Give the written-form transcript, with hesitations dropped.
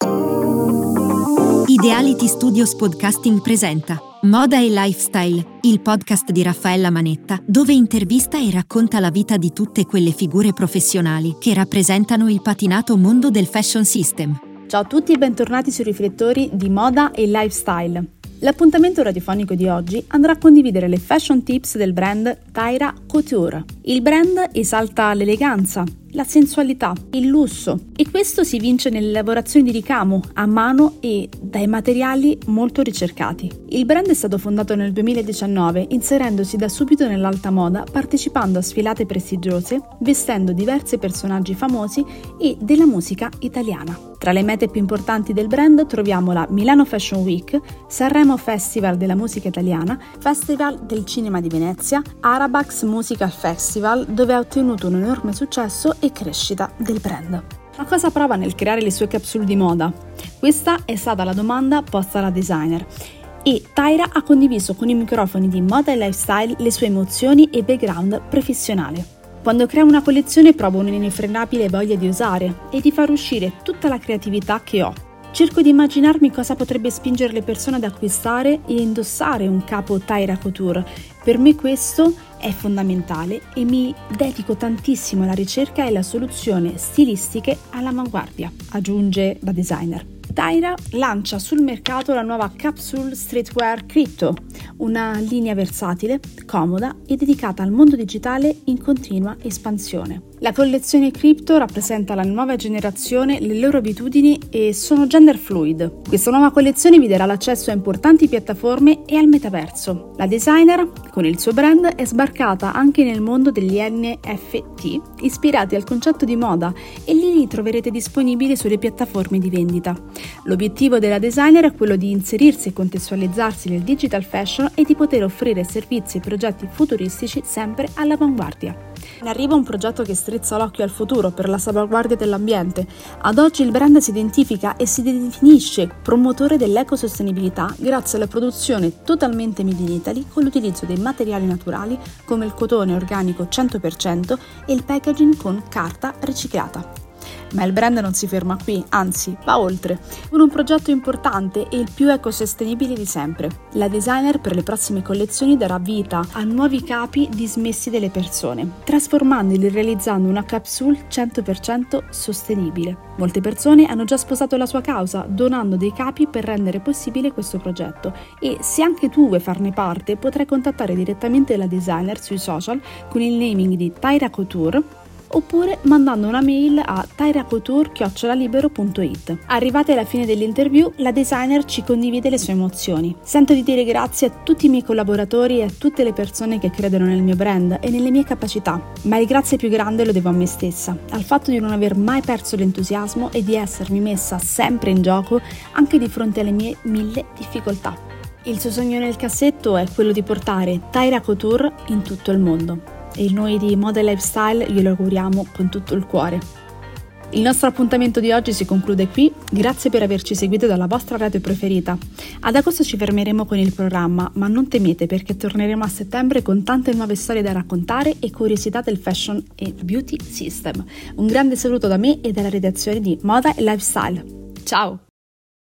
Ideality Studios Podcasting presenta Moda e Lifestyle, il podcast di Raffaella Manetta, dove intervista e racconta la vita di tutte quelle figure professionali che rappresentano il patinato mondo del fashion system. Ciao a tutti e bentornati sui riflettori di Moda e Lifestyle. L'appuntamento radiofonico di oggi andrà a condividere le fashion tips del brand Tyra Couture. Il brand esalta l'eleganza, la sensualità, il lusso e questo si vince nelle lavorazioni di ricamo a mano e dai materiali molto ricercati. Il brand è stato fondato nel 2019 inserendosi da subito nell'alta moda, partecipando a sfilate prestigiose, vestendo diversi personaggi famosi e della musica italiana. Tra le mete più importanti del brand troviamo la Milano Fashion Week, Sanremo Festival della musica italiana, Festival del cinema di Venezia, Arabax Musical Festival, dove ha ottenuto un enorme successo e crescita del brand. Ma cosa prova nel creare le sue capsule di moda? Questa è stata la domanda posta alla designer e Tyra ha condiviso con i microfoni di Moda e Lifestyle le sue emozioni e background professionale. Quando creo una collezione provo un'infrenabile voglia di osare e di far uscire tutta la creatività che ho. Cerco di immaginarmi cosa potrebbe spingere le persone ad acquistare e indossare un capo Tyra Couture. Per me questo è fondamentale e mi dedico tantissimo alla ricerca e alla soluzione stilistiche all'avanguardia, aggiunge la designer. Tyra lancia sul mercato la nuova Capsule Streetwear Crypto, una linea versatile, comoda e dedicata al mondo digitale in continua espansione. La collezione Crypto rappresenta la nuova generazione, le loro abitudini e sono gender fluid. Questa nuova collezione vi darà l'accesso a importanti piattaforme e al metaverso. La designer, con il suo brand, è sbarcata anche nel mondo degli NFT, ispirati al concetto di moda, e li troverete disponibili sulle piattaforme di vendita. L'obiettivo della designer è quello di inserirsi e contestualizzarsi nel digital fashion e di poter offrire servizi e progetti futuristici sempre all'avanguardia. In arrivo un progetto che strizza l'occhio al futuro per la salvaguardia dell'ambiente. Ad oggi il brand si identifica e si definisce promotore dell'ecosostenibilità grazie alla produzione totalmente made in Italy con l'utilizzo dei materiali naturali come il cotone organico 100% e il packaging con carta riciclata. Ma il brand non si ferma qui, anzi va oltre, con un progetto importante e il più ecosostenibile di sempre. La designer per le prossime collezioni darà vita a nuovi capi dismessi delle persone, trasformandoli e realizzando una capsule 100% sostenibile. Molte persone hanno già sposato la sua causa, donando dei capi per rendere possibile questo progetto e se anche tu vuoi farne parte potrai contattare direttamente la designer sui social con il naming di Tyra Couture oppure mandando una mail a tyracouture@libero.it. Arrivate alla fine dell'interview, la designer ci condivide le sue emozioni. Sento di dire grazie a tutti i miei collaboratori e a tutte le persone che credono nel mio brand e nelle mie capacità, ma il grazie più grande lo devo a me stessa, al fatto di non aver mai perso l'entusiasmo e di essermi messa sempre in gioco anche di fronte alle mie 1000 difficoltà. Il suo sogno nel cassetto è quello di portare Tyra Couture in tutto il mondo. E noi di Moda e Lifestyle glielo auguriamo con tutto il cuore. Il nostro appuntamento di oggi si conclude qui, grazie per averci seguito dalla vostra radio preferita. Ad agosto ci fermeremo con il programma, ma non temete perché torneremo a settembre con tante nuove storie da raccontare e curiosità del fashion e beauty system. Un grande saluto da me e dalla redazione di Moda e Lifestyle. Ciao!